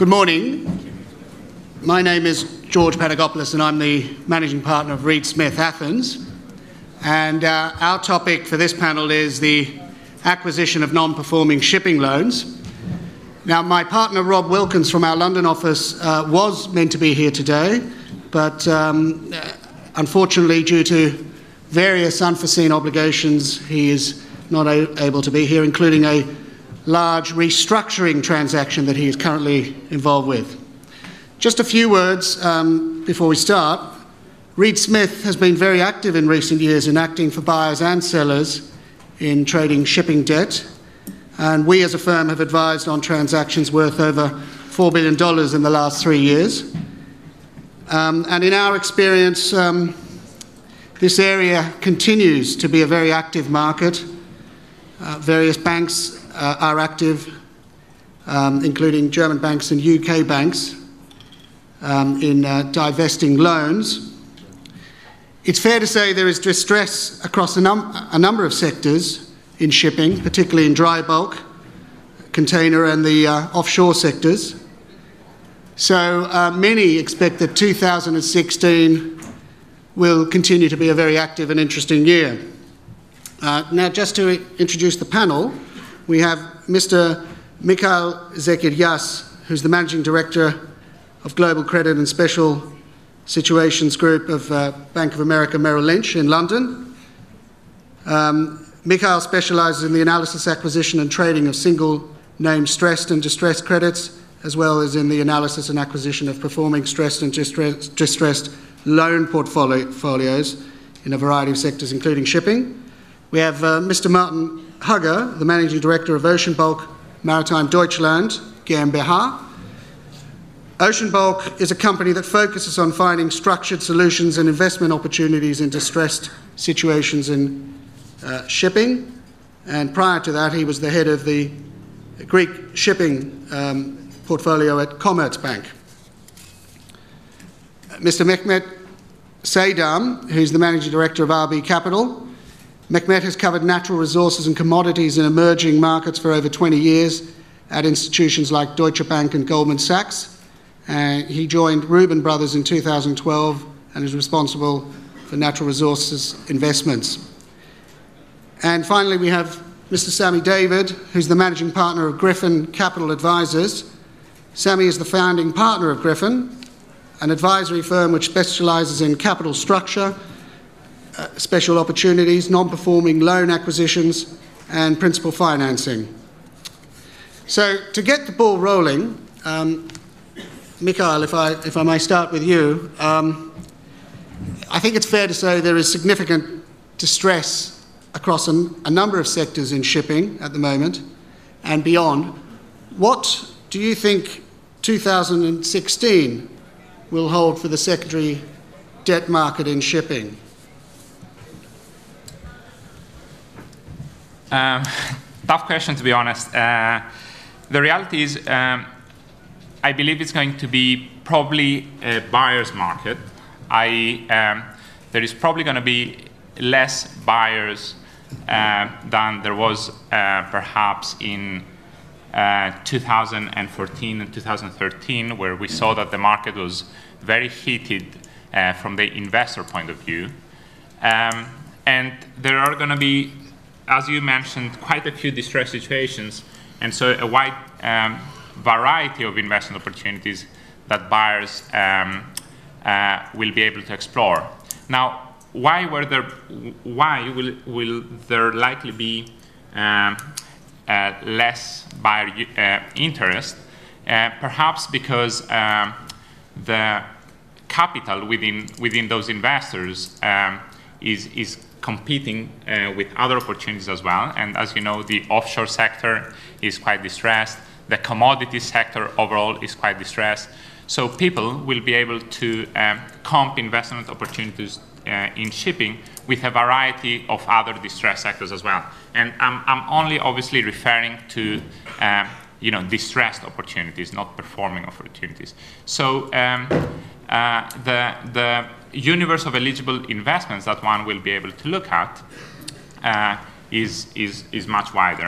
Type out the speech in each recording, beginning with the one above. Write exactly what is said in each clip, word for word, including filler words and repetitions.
Good morning. My name is George Patagopoulos and I'm the Managing Partner of Reed Smith Athens. And uh, our topic for this panel is the acquisition of non-performing shipping loans. Now, my partner Rob Wilkins from our London office uh, was meant to be here today, but um, unfortunately, due to various unforeseen obligations, he is not a- able to be here, including a large restructuring transaction that he is currently involved with. Just a few words um, before we start. Reed Smith has been very active in recent years in acting for buyers and sellers in trading shipping debt, and we as a firm have advised on transactions worth over four billion dollars in the last three years. Um, and in our experience, um, this area continues to be a very active market. Uh, various banks uh, are active, um, including German banks and U K banks, um, in uh, divesting loans. It's fair to say there is distress across a, num- a number of sectors in shipping, particularly in dry bulk, container and the uh, offshore sectors. So uh, many expect that two thousand sixteen will continue to be a very active and interesting year. Uh, now, just to introduce the panel, we have Mister Mikhail Zekiryas, who's the Managing Director of Global Credit and Special Situations Group of uh, Bank of America Merrill Lynch in London. Um, Mikhail specialises in the analysis, acquisition and trading of single-name stressed and distressed credits, as well as in the analysis and acquisition of performing stressed and distressed, distressed loan portfolios in a variety of sectors, including shipping. We have uh, Mister Martin Hugger, the Managing Director of Ocean Bulk Maritime Deutschland GmbH. Ocean Bulk is a company that focuses on finding structured solutions and investment opportunities in distressed situations in uh, shipping. And prior to that, he was the head of the Greek shipping um, portfolio at Commerzbank. Mister Mehmet Seydam, who's the Managing Director of R B Capital. Mehmet has covered natural resources and commodities in emerging markets for over twenty years at institutions like Deutsche Bank and Goldman Sachs. Uh, he joined Reuben Brothers in two thousand twelve and is responsible for natural resources investments. And finally, we have Mister Sammy David, who's the Managing Partner of Griffin Capital Advisors. Sammy is the founding partner of Griffin, an advisory firm which specialises in capital structure, uh, special opportunities, non-performing loan acquisitions, and principal financing. So, to get the ball rolling, um, Mikhail, if I, if I may start with you, um, I think it's fair to say there is significant distress across a, a number of sectors in shipping at the moment and beyond. What do you think two thousand sixteen will hold for the secondary debt market in shipping? Um, tough question, to be honest. Uh, the reality is, um, I believe it's going to be probably a buyer's market. I, um, there is probably going to be less buyers uh, than there was uh, perhaps in uh, two thousand fourteen and two thousand thirteen, where we saw that the market was very heated uh, from the investor point of view. Um, and there are going to be, as you mentioned, quite a few distressed situations, and so a wide um, variety of investment opportunities that buyers um, uh, will be able to explore. Now, why were there? Why will will there likely be um, uh, less buyer uh, interest? Uh, perhaps because um, the capital within within those investors um, is is competing uh, with other opportunities as well. And as you know, the offshore sector is quite distressed. The commodity sector overall is quite distressed. So people will be able to um, comp investment opportunities uh, in shipping with a variety of other distressed sectors as well. And I'm, I'm only obviously referring to um, you know, distressed opportunities, not performing opportunities. So um, uh, the, the universe of eligible investments that one will be able to look at uh, is, is, is much wider.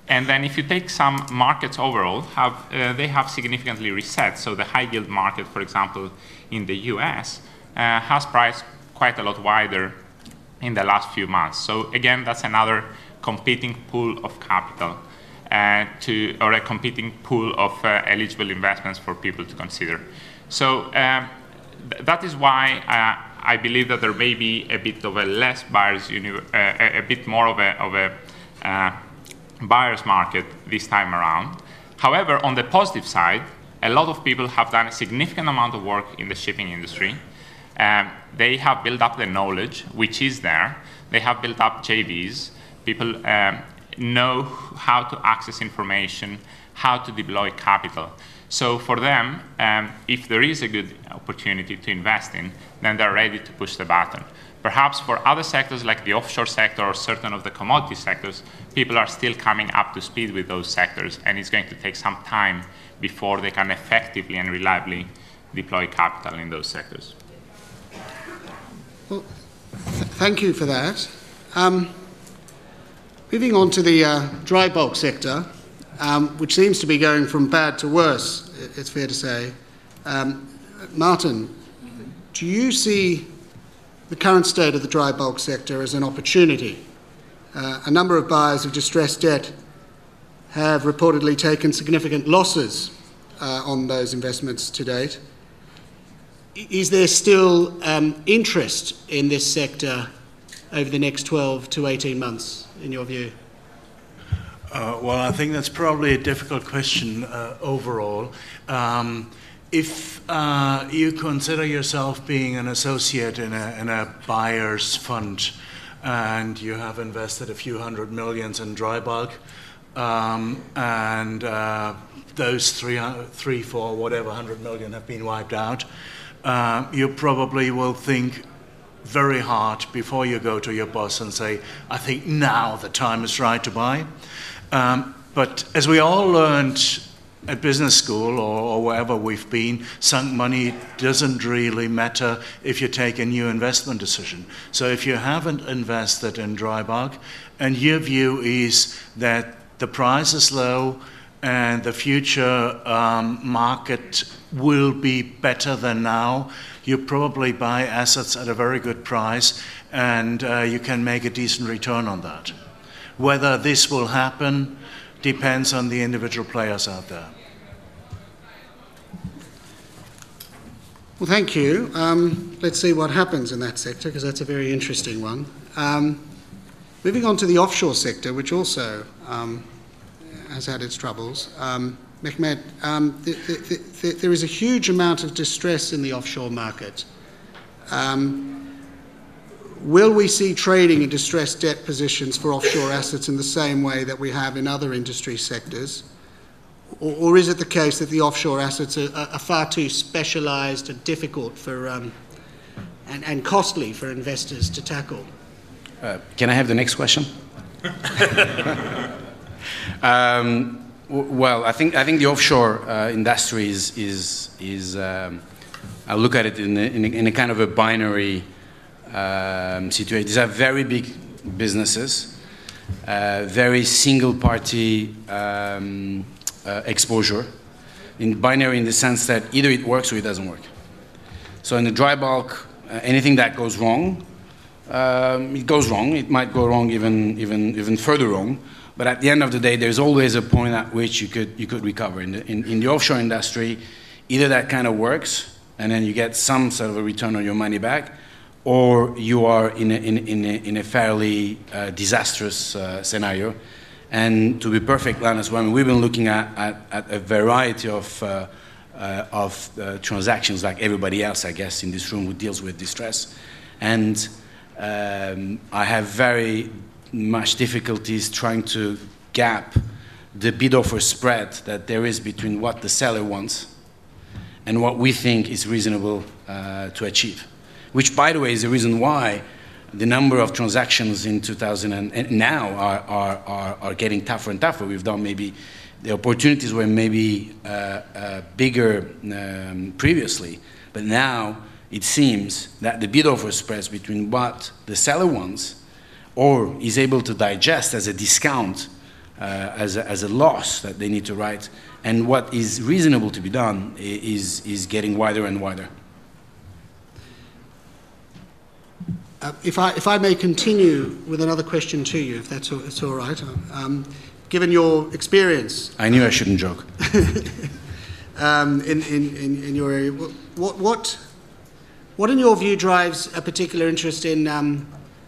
And then if you take some markets overall, have, uh, they have significantly reset. So the high yield market, for example, in the U S, uh, has priced quite a lot wider in the last few months. So again, that's another competing pool of capital uh, to, or a competing pool of uh, eligible investments for people to consider. So um, th that is why uh, I believe that there may be a bit of a less buyers, uh, a, a bit more of a, of a uh, buyer's market this time around. However, on the positive side, a lot of people have done a significant amount of work in the shipping industry. Um, they have built up the knowledge, which is there. They have built up J Vs. People um, know how to access information, how to deploy capital. So for them, um, if there is a good opportunity to invest in, then they're ready to push the button. Perhaps for other sectors like the offshore sector or certain of the commodity sectors, people are still coming up to speed with those sectors, and it's going to take some time before they can effectively and reliably deploy capital in those sectors. Well, th thank you for that. Um, moving on to the uh, dry bulk sector, um, which seems to be going from bad to worse, it's fair to say. Um, Martin, do you see the current state of the dry bulk sector as an opportunity? Uh, a number of buyers of distressed debt have reportedly taken significant losses uh, on those investments to date. Is there still um, interest in this sector over the next twelve to eighteen months, in your view? Uh, well, I think that's probably a difficult question uh, overall. Um, if uh, you consider yourself being an associate in a, in a buyer's fund and you have invested a few hundred millions in dry bulk, um, and uh, those three, three, four, whatever hundred million have been wiped out, Uh, you probably will think very hard before you go to your boss and say, I think now the time is right to buy. Um, but as we all learned at business school or, or wherever we've been, sunk money doesn't really matter if you take a new investment decision. So if you haven't invested in dry bulk and your view is that the price is low and the future um, market will be better than now, you probably buy assets at a very good price and uh, you can make a decent return on that. Whether this will happen depends on the individual players out there. Well, thank you. Um, let's see what happens in that sector, because that's a very interesting one. Um, moving on to the offshore sector, which also um, has had its troubles. Um, Mehmet, um, th th th there is a huge amount of distress in the offshore market. Um, will we see trading in distressed debt positions for offshore assets in the same way that we have in other industry sectors? Or, or is it the case that the offshore assets are, are far too specialised and difficult for, um, and, and costly for investors to tackle? Uh, can I have the next question? um, Well, I think I think the offshore uh, industry is is is. Um, I look at it in a, in, a, in a kind of a binary um, situation. These are very big businesses, uh, very single-party um, uh, exposure. In binary, in the sense that either it works or it doesn't work. So in the dry bulk, uh, anything that goes wrong, um, it goes wrong. It might go wrong even even even further wrong. But at the end of the day, there's always a point at which you could you could recover. In the, in, in the offshore industry, either that kind of works, and then you get some sort of a return on your money back, or you are in a, in, in a, in a fairly uh, disastrous uh, scenario. And to be perfectly honest, I mean, we've been looking at, at, at a variety of, uh, uh, of uh, transactions like everybody else, I guess, in this room who deals with distress. And um, I have very much difficulties trying to gap the bid-offer spread that there is between what the seller wants and what we think is reasonable uh, to achieve. Which, by the way, is the reason why the number of transactions in two thousand and, and now are, are, are, are getting tougher and tougher. We've done maybe, the opportunities were maybe uh, uh, bigger um, previously, but now it seems that the bid-offer spreads between what the seller wants or is able to digest as a discount uh, as, a, as a loss that they need to write. And what is reasonable to be done is, is getting wider and wider. Uh, if, I, if I may continue with another question to you, if that's all, it's all right. Um, given your experience... I knew I shouldn't joke. um, in, in, in, in your area, what, what, what in your view drives a particular interest in um,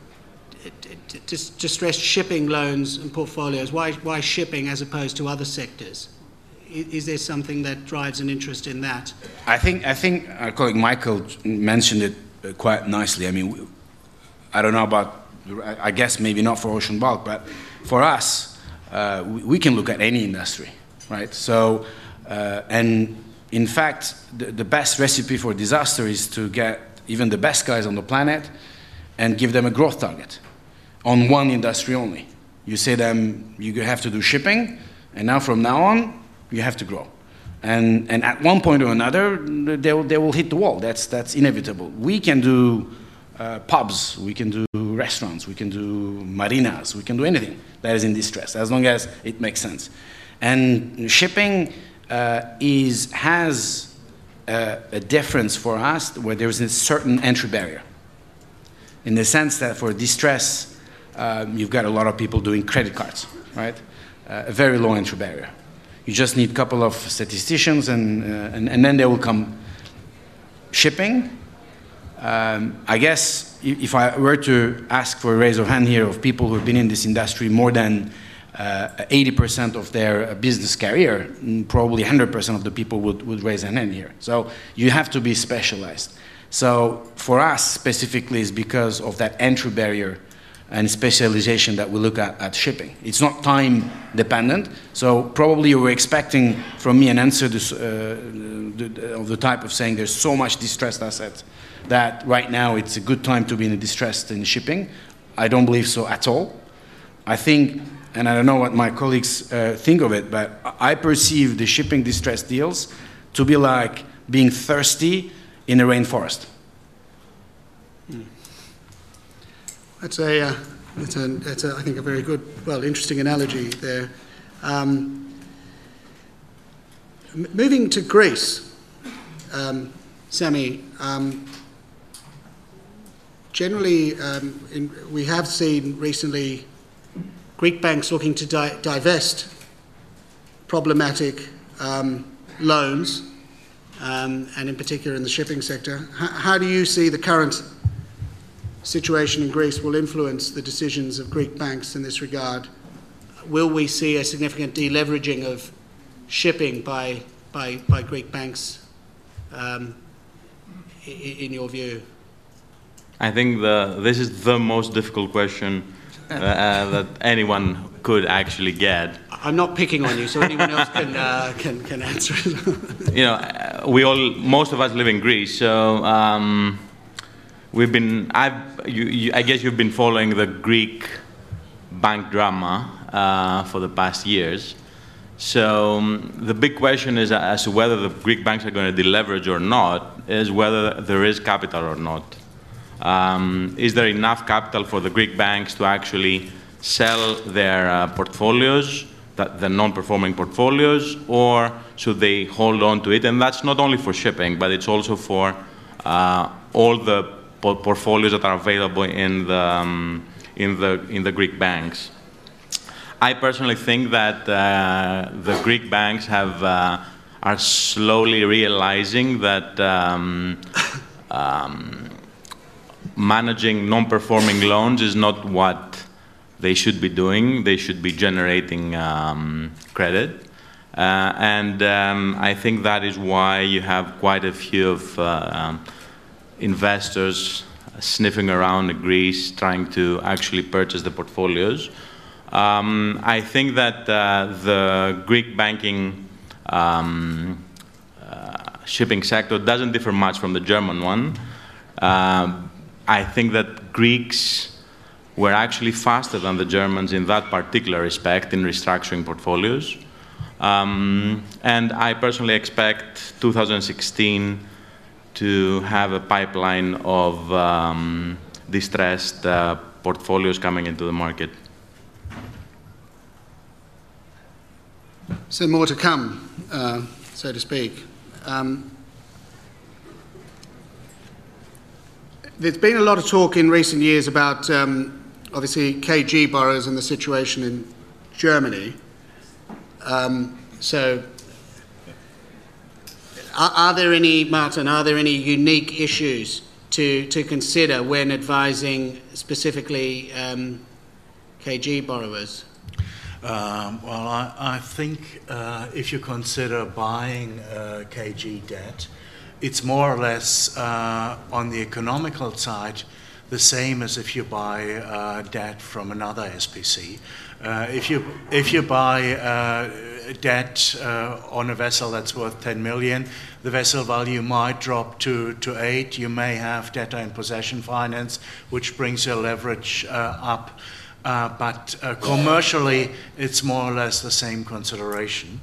distressed shipping loans and portfolios? Why, why shipping as opposed to other sectors? Is there something that drives an interest in that? I think, I think our colleague Michael mentioned it quite nicely. I mean, I don't know about, I guess maybe not for Ocean Bulk, but for us, uh, we, we can look at any industry, right? So, uh, and in fact, the, the best recipe for disaster is to get even the best guys on the planet and give them a growth target on one industry only. You say them, you have to do shipping, and now from now on, you have to grow. And, and at one point or another, they will, they will hit the wall. That's, that's inevitable. We can do uh, pubs, we can do restaurants, we can do marinas, we can do anything that is in distress, as long as it makes sense. And shipping uh, is, has a, a difference for us where there is a certain entry barrier. In the sense that for distress, um, you've got a lot of people doing credit cards, right? Uh, a very low entry barrier. You just need a couple of statisticians, and, uh, and, and then they will come. Shipping, um, I guess if I were to ask for a raise of hand here of people who have been in this industry more than uh, eighty percent of their business career, probably one hundred percent of the people would, would raise a hand here. So you have to be specialized. So for us specifically, it's because of that entry barrier and specialization that we look at at shipping. It's not time dependent, so probably you were expecting from me an answer this, uh, the, of the type of saying there's so much distressed assets that right now it's a good time to be in a distressed in shipping. I don't believe so at all. I think, and I don't know what my colleagues uh, think of it, but I perceive the shipping distressed deals to be like being thirsty in a rainforest. Mm. That's a, uh, that's a, that's a, I think, a very good, well, interesting analogy there. Um, m- moving to Greece, um, Sami, um, generally um, in, we have seen recently Greek banks looking to di- divest problematic um, loans, um, and in particular in the shipping sector. H- how do you see the current situation in Greece will influence the decisions of Greek banks in this regard? Will we see a significant deleveraging of shipping by by, by Greek banks, um, in, in your view? I think the, this is the most difficult question uh, uh, that anyone could actually get. I'm not picking on you, so anyone else can uh, can can answer it. You know, we all, most of us live in Greece, so. Um, We've been, I've, you, you, I guess you've been following the Greek bank drama uh, for the past years. So um, the big question is as to whether the Greek banks are going to deleverage or not, is whether there is capital or not. Um, is there enough capital for the Greek banks to actually sell their uh, portfolios, that the non-performing portfolios, or should they hold on to it? And that's not only for shipping, but it's also for uh, all the portfolios that are available in the um, in the in the Greek banks. I personally think that uh, the Greek banks have uh, are slowly realizing that um, um, managing non-performing loans is not what they should be doing. They should be generating um, credit, uh, and um, I think that is why you have quite a few of uh, um, investors sniffing around in Greece, trying to actually purchase the portfolios. Um, I think that uh, the Greek banking um, uh, shipping sector doesn't differ much from the German one. Uh, I think that Greeks were actually faster than the Germans in that particular respect in restructuring portfolios. Um, and I personally expect two thousand sixteen to have a pipeline of um, distressed uh, portfolios coming into the market. So more to come, uh, so to speak. Um, there's been a lot of talk in recent years about, um, obviously, K G borrowers and the situation in Germany. Um, so, are, are there any, Martin, are there any unique issues to, to consider when advising specifically um, K G borrowers? Um, well, I, I think uh, if you consider buying uh, K G debt, it's more or less uh, on the economical side the same as if you buy uh, debt from another S P C. Uh, if you if you buy uh, debt uh, on a vessel that's worth ten million, the vessel value might drop to, to eight. You may have debtor in possession finance, which brings your leverage uh, up. Uh, but uh, commercially, it's more or less the same consideration.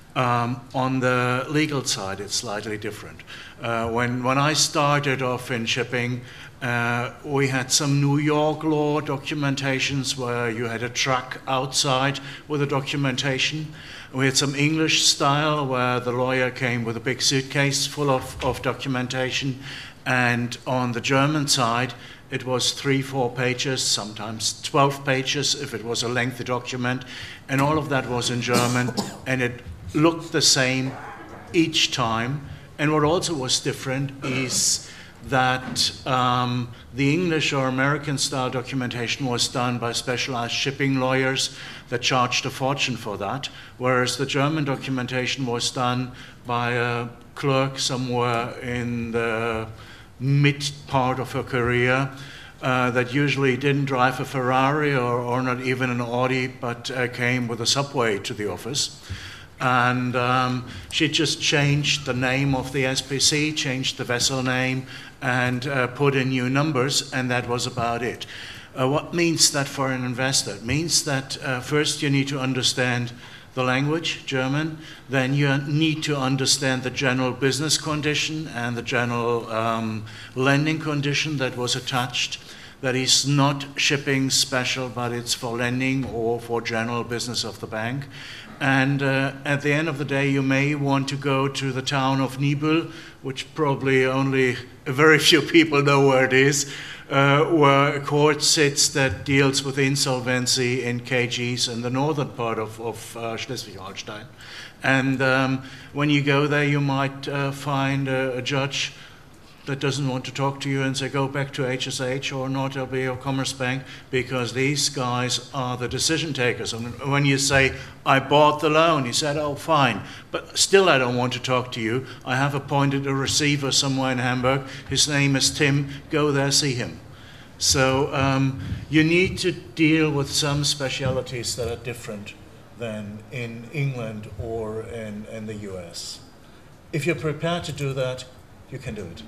Um, on the legal side, it's slightly different. Uh, when, when I started off in shipping, uh, we had some New York law documentations where you had a truck outside with the documentation. We had some English style where the lawyer came with a big suitcase full of, of documentation. And on the German side, it was three, four pages, sometimes twelve pages if it was a lengthy document, and all of that was in German, and it looked the same each time. And what also was different is that um, the English or American style documentation was done by specialized shipping lawyers that charged a fortune for that, whereas the German documentation was done by a clerk somewhere in the mid part of her career uh, that usually didn't drive a Ferrari or, or not even an Audi, but uh, came with a subway to the office. And um, she just changed the name of the S P C, changed the vessel name, and uh, put in new numbers, and that was about it. Uh, what means that for an investor? It means that uh, first you need to understand the language, German, then you need to understand the general business condition and the general um, lending condition that was attached. That is not shipping special, but it's for lending or for general business of the bank. And uh, at the end of the day, you may want to go to the town of Nibel, which probably only very few people know where it is, uh, where a court sits that deals with insolvency in K Gs in the northern part of, of uh, Schleswig-Holstein. And um, when you go there, you might uh, find a, a judge that doesn't want to talk to you and say, go back to H S H or Nord L B or Commerzbank, because these guys are the decision takers. And when you say, I bought the loan, he said, oh, fine, but still I don't want to talk to you. I have appointed a receiver somewhere in Hamburg. His name is Tim. Go there, see him. So um, you need to deal with some specialities that are different than in England or in, in the U S. If you're prepared to do that, you can do it.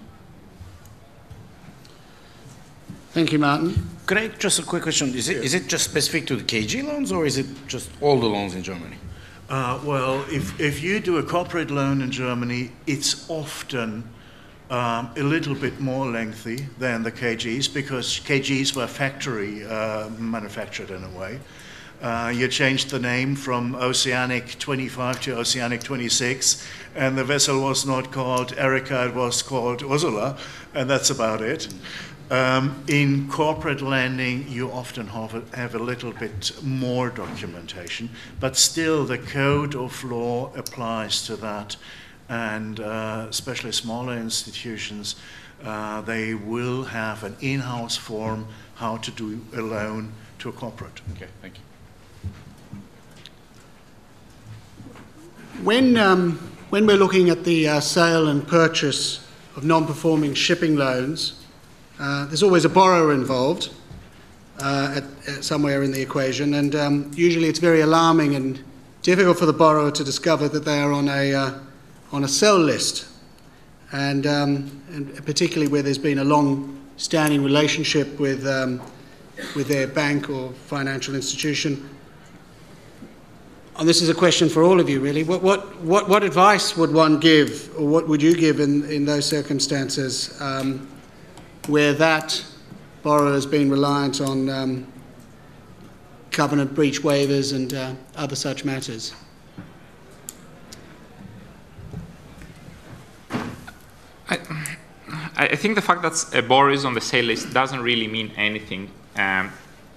Thank you, Martin. Could I just a quick question? Is it yeah. is it just specific to the K G loans, or is it just all the loans in Germany? Uh, well, if if you do a corporate loan in Germany, it's often um, a little bit more lengthy than the K Gs, because K Gs were factory uh, manufactured in a way. Uh, you changed the name from Oceanic twenty-five to Oceanic twenty-six, and the vessel was not called Erica, it was called Ursula, and that's about it. Um, in corporate lending, you often have a, have a little bit more documentation, but still the code of law applies to that, and uh, especially smaller institutions, uh, they will have an in-house form how to do a loan to a corporate. Okay, thank you. When, um, when we're looking at the uh, sale and purchase of non-performing shipping loans, Uh, there's always a borrower involved uh, at, at somewhere in the equation, and um, usually it's very alarming and difficult for the borrower to discover that they are on a, uh, on a sell list, and, um, and particularly where there's been a long-standing relationship with, um, with their bank or financial institution. And this is a question for all of you, really. What, what, what, what advice would one give, or what would you give in, in those circumstances? Um, where that borrower has been reliant on um, covenant breach waivers and uh, other such matters? I, I think the fact that a borrower is on the sale list doesn't really mean anything, um,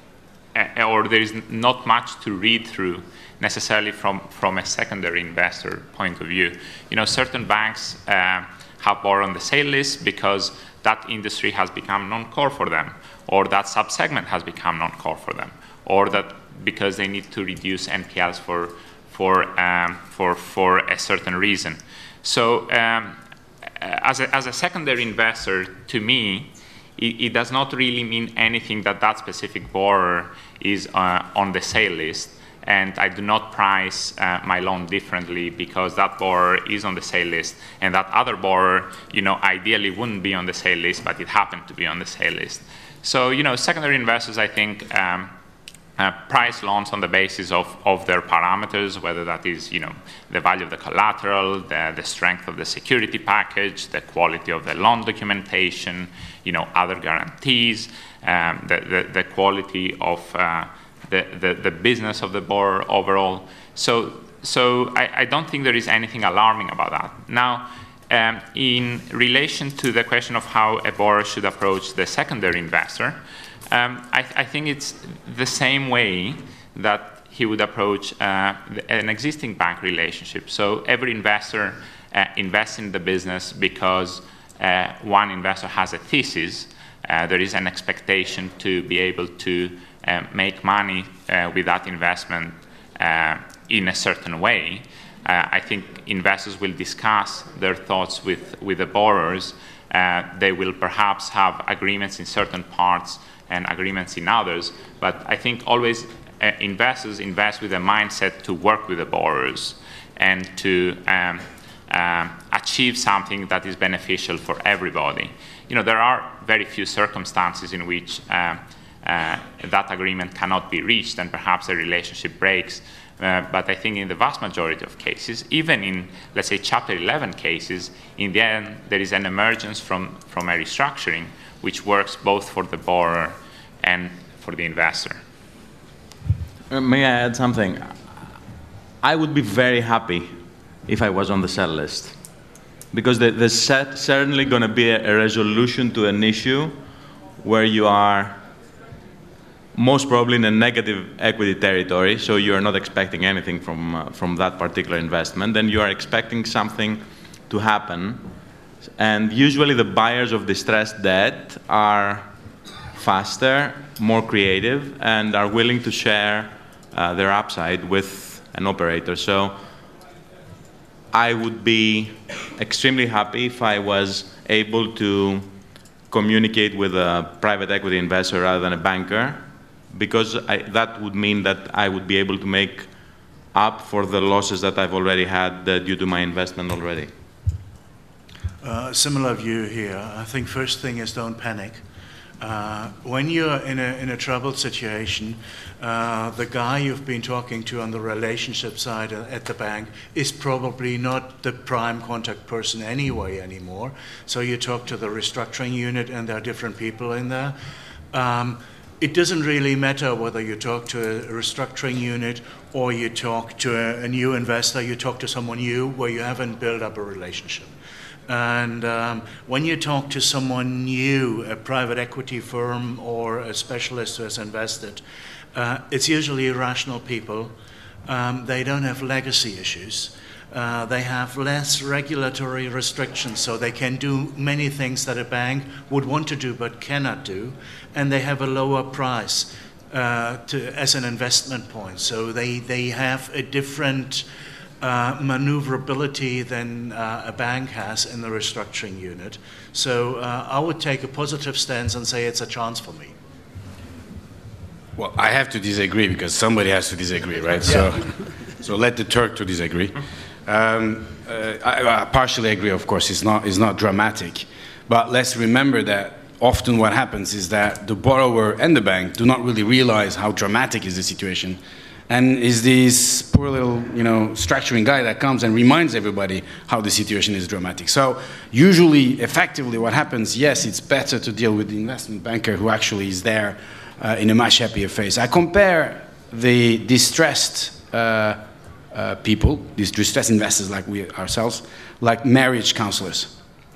or there is not much to read through necessarily from, from a secondary investor point of view. You know, certain banks uh, have borrowed on the sale list because that industry has become non-core for them, or that subsegment has become non-core for them, or that because they need to reduce N P Ls for, for, um, for, for a certain reason. So um, as, a, as a secondary investor, to me, it, it does not really mean anything that that specific borrower is uh, on the sale list. And I do not price uh, my loan differently because that borrower is on the sale list, and that other borrower, you know, ideally wouldn't be on the sale list, but it happened to be on the sale list. So, you know, secondary investors, I think, um, uh, price loans on the basis of, of their parameters, whether that is, you know, the value of the collateral, the, the strength of the security package, the quality of the loan documentation, you know, other guarantees, um, the, the, the quality of uh, The, the, the business of the borrower overall. So, so I, I don't think there is anything alarming about that. Now, um, in relation to the question of how a borrower should approach the secondary investor, um, I, I think it's the same way that he would approach uh, an existing bank relationship. So every investor uh, invests in the business because uh, one investor has a thesis. Uh, there is an expectation to be able to Uh, make money uh, with that investment uh, in a certain way. Uh, I think investors will discuss their thoughts with, with the borrowers. Uh, they will perhaps have agreements in certain parts and agreements in others, but I think always uh, investors invest with a mindset to work with the borrowers and to um, um, achieve something that is beneficial for everybody. You know, there are very few circumstances in which um, Uh, that agreement cannot be reached and perhaps a relationship breaks. Uh, but I think in the vast majority of cases, even in, let's say, Chapter eleven cases, in the end, there is an emergence from, from a restructuring which works both for the borrower and for the investor. Uh, may I add something? I would be very happy if I was on the sell list, because there, there's certainly going to be a, a resolution to an issue where you are most probably in a negative equity territory, so you are not expecting anything from, uh, from that particular investment, then you are expecting something to happen. And usually the buyers of distressed debt are faster, more creative, and are willing to share uh, their upside with an operator. So I would be extremely happy if I was able to communicate with a private equity investor rather than a banker, because I, that would mean that I would be able to make up for the losses that I've already had uh, due to my investment already. Uh, similar view here. I think first thing is don't panic. Uh, when you're in a, in a troubled situation, uh, the guy you've been talking to on the relationship side at the bank is probably not the prime contact person anyway anymore. So you talk to the restructuring unit and there are different people in there. Um, It doesn't really matter whether you talk to a restructuring unit or you talk to a, a new investor, you talk to someone new where you haven't built up a relationship. And um, when you talk to someone new, a private equity firm or a specialist who has invested, uh, it's usually rational people. Um, they don't have legacy issues. Uh, they have less regulatory restrictions, so they can do many things that a bank would want to do but cannot do, and they have a lower price uh, to, as an investment point. So they, they have a different uh, maneuverability than uh, a bank has in the restructuring unit. So uh, I would take a positive stance and say it's a chance for me. Well, I have to disagree because somebody has to disagree, right? Yeah. So, so let the Turk to disagree. Um, uh, I, I partially agree, of course, it's not, it's not dramatic. But let's remember that often what happens is that the borrower and the bank do not really realize how dramatic is the situation. And is this poor little, you know, structuring guy that comes and reminds everybody how the situation is dramatic. So usually, effectively, what happens, yes, it's better to deal with the investment banker who actually is there uh, in a much happier phase. I compare the distressed uh, Uh, people, these distressed investors like we ourselves, like marriage counselors.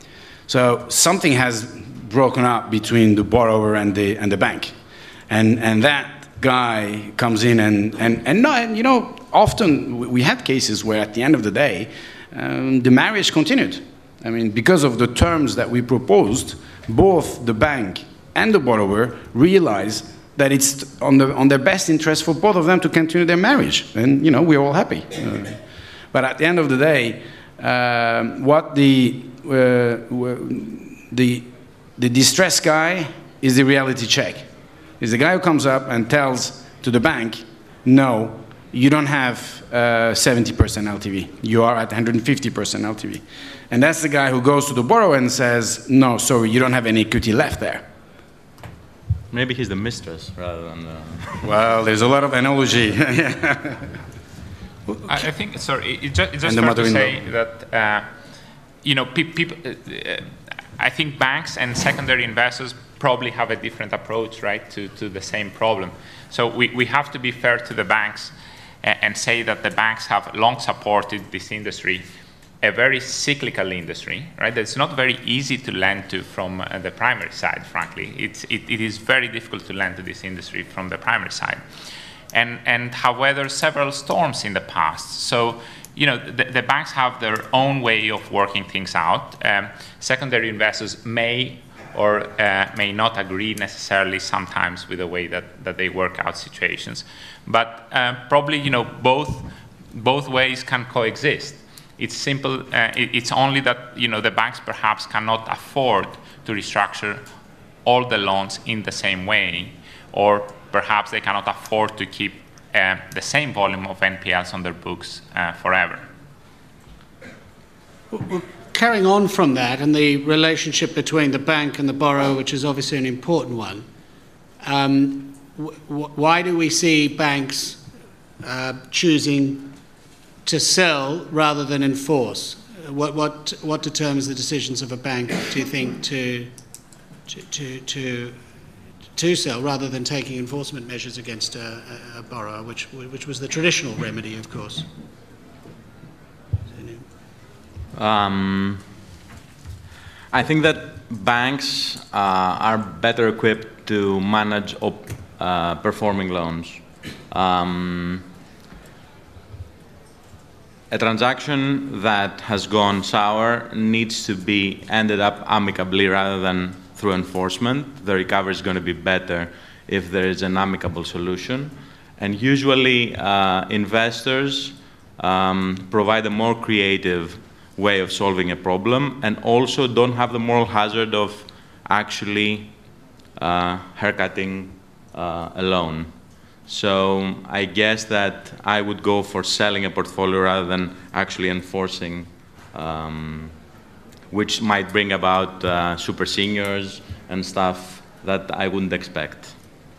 So something has broken up between the borrower and the and the bank, and and that guy comes in and and and, no, and you know, often we had cases where at the end of the day, um, the marriage continued. I mean, because of the terms that we proposed, both the bank and the borrower realized that it's on the on their best interest for both of them to continue their marriage, and you know, we're all happy. Uh, but at the end of the day, uh, what the uh, the the distressed guy is the reality check. Is the guy who comes up and tells to the bank, no, you don't have uh, seventy percent L T V. You are at one hundred fifty percent L T V. And that's the guy who goes to the borrower and says, no, sorry, you don't have any equity left there. Maybe he's the mistress rather than the... Well, there's a lot of analogy. I, I think, sorry, it just, it's just fair to say that, uh, you know, pe people, uh, I think banks and secondary investors probably have a different approach, right, to, to the same problem. So we, we have to be fair to the banks and, and say that the banks have long supported this industry, a very cyclical industry, right? It's not very easy to lend to from uh, the primary side, frankly. It's, it, it is very difficult to lend to this industry from the primary side. And, and have weathered several storms in the past. So, you know, the, the banks have their own way of working things out. Um, secondary investors may or uh, may not agree necessarily sometimes with the way that, that they work out situations. But uh, probably, you know, both, both ways can coexist. It's simple, uh, it, it's only that, you know, the banks perhaps cannot afford to restructure all the loans in the same way, or perhaps they cannot afford to keep uh, the same volume of N P Ls on their books uh, forever. Well, carrying on from that and the relationship between the bank and the borrower, which is obviously an important one, um, w why do we see banks uh, choosing to sell rather than enforce? What, what, what determines the decisions of a bank, do you think, to, to, to, to, to sell rather than taking enforcement measures against a, a borrower, which, which was the traditional remedy, of course? Um, I think that banks uh, are better equipped to manage op uh, performing loans. Um, A transaction that has gone sour needs to be ended up amicably rather than through enforcement. The recovery is going to be better if there is an amicable solution. And usually uh, investors um, provide a more creative way of solving a problem and also don't have the moral hazard of actually uh, haircutting uh, a loan. So I guess that I would go for selling a portfolio rather than actually enforcing, um, which might bring about uh, super seniors and stuff that I wouldn't expect.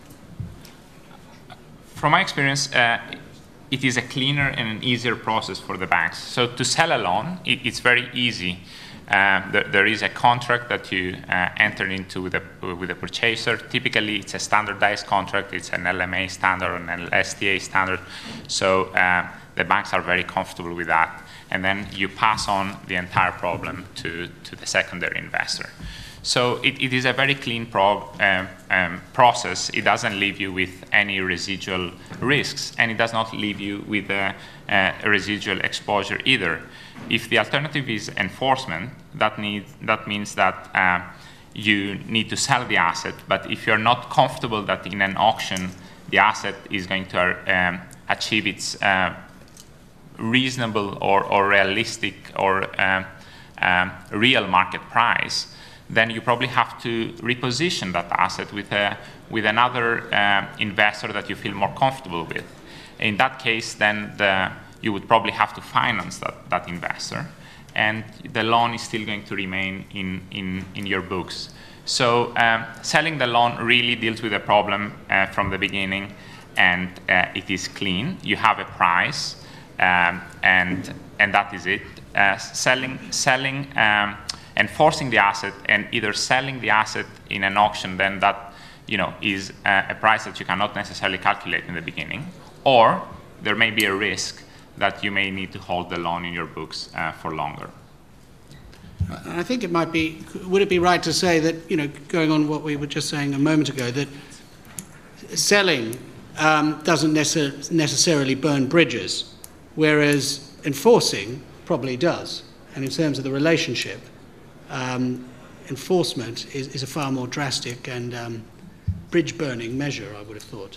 From my experience, uh, it is a cleaner and an easier process for the banks. So to sell a loan, it, it's very easy. Uh, there, there is a contract that you uh, enter into with a, with a purchaser. Typically, it's a standardized contract. It's an L M A standard and an S T A standard. So uh, the banks are very comfortable with that. And then you pass on the entire problem to, to the secondary investor. So it, it is a very clean pro, um, um, process. It doesn't leave you with any residual risks, and it does not leave you with a, a residual exposure either. If the alternative is enforcement, that, need, that means that uh, you need to sell the asset, but if you're not comfortable that in an auction the asset is going to um, achieve its uh, reasonable or, or realistic or uh, um, real market price, then you probably have to reposition that asset with, a, with another uh, investor that you feel more comfortable with. In that case, then the, you would probably have to finance that, that investor, and the loan is still going to remain in, in, in your books. So um, selling the loan really deals with the problem uh, from the beginning, and uh, it is clean. You have a price, um, and, and that is it. Uh, selling, selling um, enforcing the asset and either selling the asset in an auction, then that, you know, is uh, a price that you cannot necessarily calculate in the beginning, or there may be a risk that you may need to hold the loan in your books uh, for longer. and I think it might be, would it be right to say that, you know, going on what we were just saying a moment ago, that selling um, doesn't necess- necessarily burn bridges, whereas enforcing probably does. And in terms of the relationship, um, enforcement is, is a far more drastic and um, bridge-burning measure, I would have thought.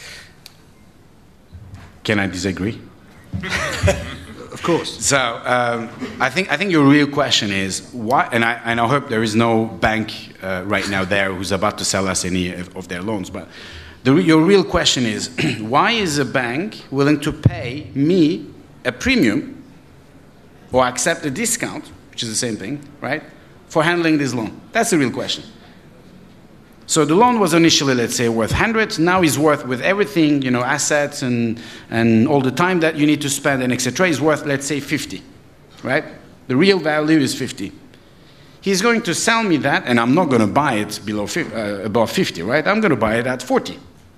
Can I disagree? Of course. So um, I think I think your real question is why, and I and I hope there is no bank uh, right now there who's about to sell us any of, of their loans. But the, your real question is why is a bank willing to pay me a premium or accept a discount, which is the same thing, right, for handling this loan? That's the real question. So the loan was initially, let's say, worth one hundred. Now is worth, with everything, you know, assets and and all the time that you need to spend and et cetera, is worth, let's say, fifty, right? The real value is fifty. He's going to sell me that, and I'm not going to buy it below uh, above fifty, right? I'm going to buy it at forty.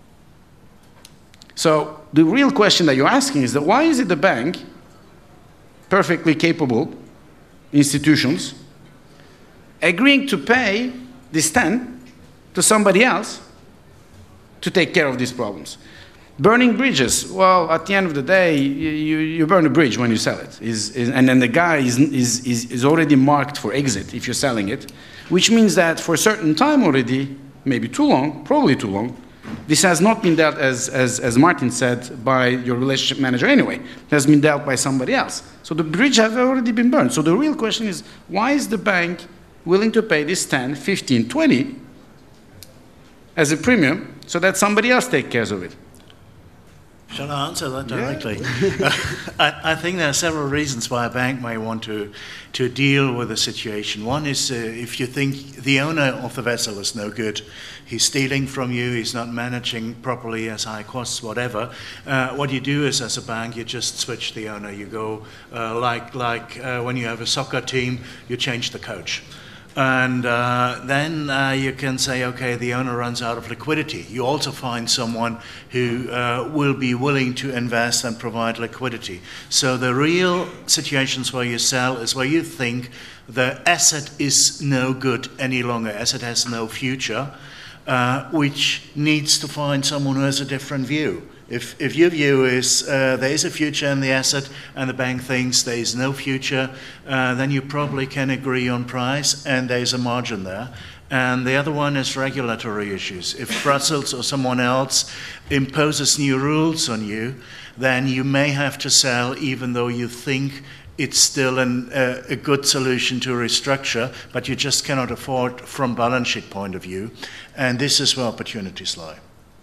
So the real question that you're asking is that why is it the bank, perfectly capable institutions, agreeing to pay this ten to somebody else to take care of these problems? Burning bridges, well, at the end of the day, you, you burn a bridge when you sell it. Is, is, and then the guy is, is, is, is already marked for exit if you're selling it, which means that for a certain time already, maybe too long, probably too long, this has not been dealt, as, as, as Martin said, by your relationship manager anyway. It has been dealt by somebody else. So the bridge has already been burned. So the real question is, why is the bank willing to pay this ten, fifteen, twenty as a premium so that somebody else takes care of it? Shall I answer that directly? Yeah. I, I think there are several reasons why a bank may want to, to deal with a situation. One is uh, if you think the owner of the vessel is no good, he's stealing from you, he's not managing properly, has high costs, whatever. Uh, what you do is, as a bank, you just switch the owner. You go uh, like, like uh, when you have a soccer team, you change the coach. And uh, then uh, you can say, okay, the owner runs out of liquidity. You also find someone who uh, will be willing to invest and provide liquidity. So the real situations where you sell is where you think the asset is no good any longer, asset has no future, uh, which needs to find someone who has a different view. If, if your view is uh, there is a future in the asset and the bank thinks there is no future, uh, then you probably can agree on price and there is a margin there. And the other one is regulatory issues. If Brussels or someone else imposes new rules on you, then you may have to sell even though you think it's still an, uh, a good solution to restructure, but you just cannot afford from balance sheet point of view. And this is where opportunities lie.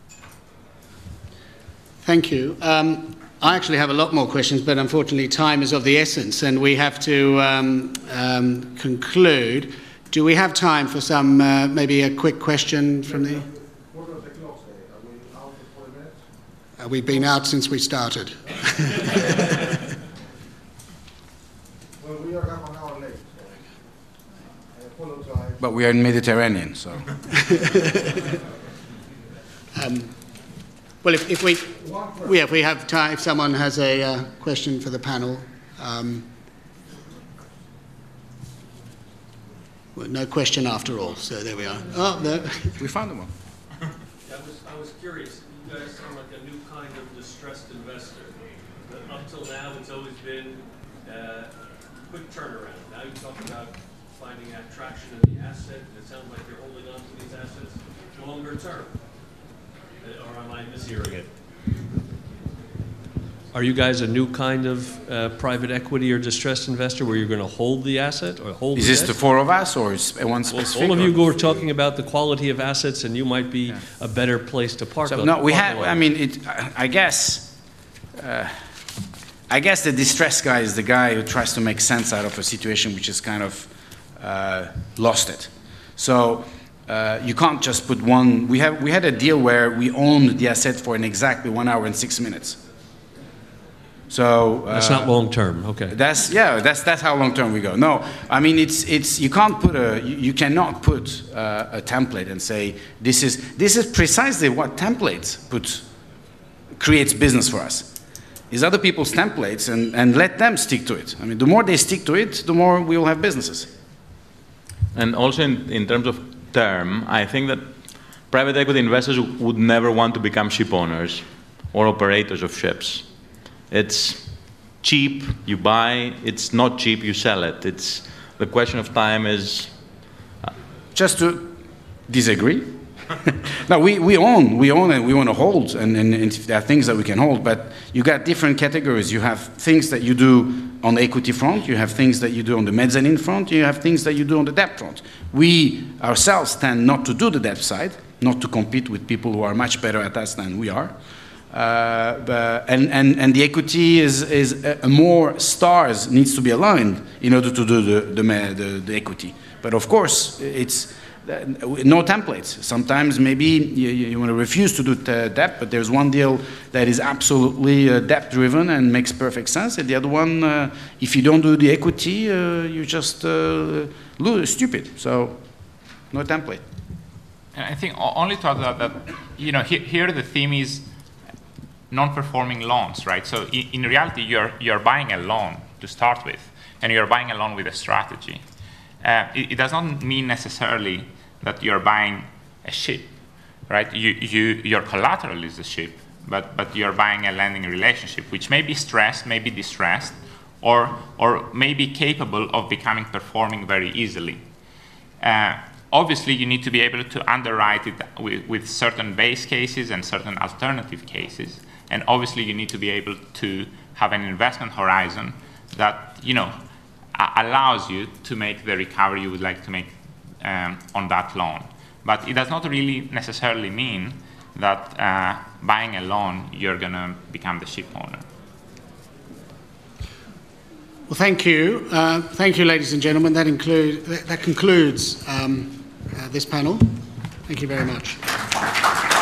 Thank you. Um, I actually have a lot more questions, but unfortunately time is of the essence and we have to um, um, conclude. Do we have time for some, uh, maybe a quick question from the... What does the clock say? Are we out for forty minutes? Uh, we've been out since we started. Well, we are half an hour late, so I apologize. But we are in Mediterranean, so... um, Well, if, if we, yeah, if we have time, if someone has a uh, question for the panel, um, well, no question after all. So there we are. Oh no, we found them all. I was, I was curious. You guys sound like a new kind of distressed investor. But up till now, it's always been uh, quick turnaround. Now you talk about finding that traction in the asset, and it sounds like you're holding on to these assets longer term. Or am I mishearing it? Are you guys a new kind of uh, private equity or distressed investor where you're going to hold the asset or hold Is the this debt? the four of us or is one specific? Well, all of you were talking about the quality of assets and you might be yeah. a better place to park so, on. No, we park have, on. I mean, it, I guess, uh, I guess the distressed guy is the guy who tries to make sense out of a situation which is kind of uh, lost it. So, Uh, you can't just put one. We have we had a deal where we owned the asset for an exactly one hour and six minutes. So uh, that's not long term. Okay. That's yeah. That's that's how long term we go. No, I mean it's it's you can't put a you, you cannot put uh, a template and say this is this is precisely what templates put creates business for us. Is other people's templates and and let them stick to it. I mean the more they stick to it, the more we will have businesses. And also in, in terms of term, I think that private equity investors would never want to become ship owners or operators of ships. It's cheap, you buy. It's not cheap, you sell it. It's, the question of time is... Just to disagree. No, we, we own, we own and we want to hold, and, and, and there are things that we can hold, but you got different categories. You have things that you do on the equity front, you have things that you do on the mezzanine front, you have things that you do on the debt front. We ourselves tend not to do the debt side, not to compete with people who are much better at us than we are. Uh, but, and, and, and the equity is, is a, a more stars needs to be aligned in order to do the, the, the, the equity. But of course, it's no templates. Sometimes maybe you, you want to refuse to do debt, but there's one deal that is absolutely uh, debt-driven and makes perfect sense, and the other one, uh, if you don't do the equity, uh, you just uh, lose, stupid. So, no template. And I think only to add that, that you know, here, here the theme is non-performing loans, right? So in, in reality, you're you're buying a loan to start with, and you're buying a loan with a strategy. Uh, it, it does not mean necessarily that you're buying a ship, right? You, you, your collateral is the ship, but, but you're buying a lending relationship, which may be stressed, may be distressed, or, or may be capable of becoming performing very easily. Uh, obviously, you need to be able to underwrite it with, with certain base cases and certain alternative cases, and obviously you need to be able to have an investment horizon that, you know, allows you to make the recovery you would like to make um, on that loan. But it does not really necessarily mean that uh, buying a loan, you're going to become the ship owner. Well, thank you. Uh, thank you, ladies and gentlemen. That, include, that, that concludes um, uh, this panel. Thank you very much.